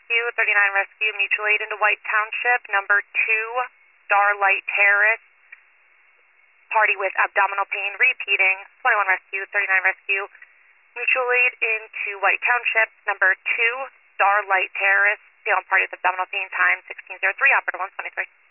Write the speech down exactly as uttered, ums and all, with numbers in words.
Rescue, thirty-nine Rescue, mutual aid into White Township, number two, Starlight Terrace, party with abdominal pain, repeating, twenty-one Rescue, thirty-nine Rescue, mutual aid into White Township, number two, Starlight Terrace, failed party with abdominal pain, time sixteen oh three, operator one twenty-three.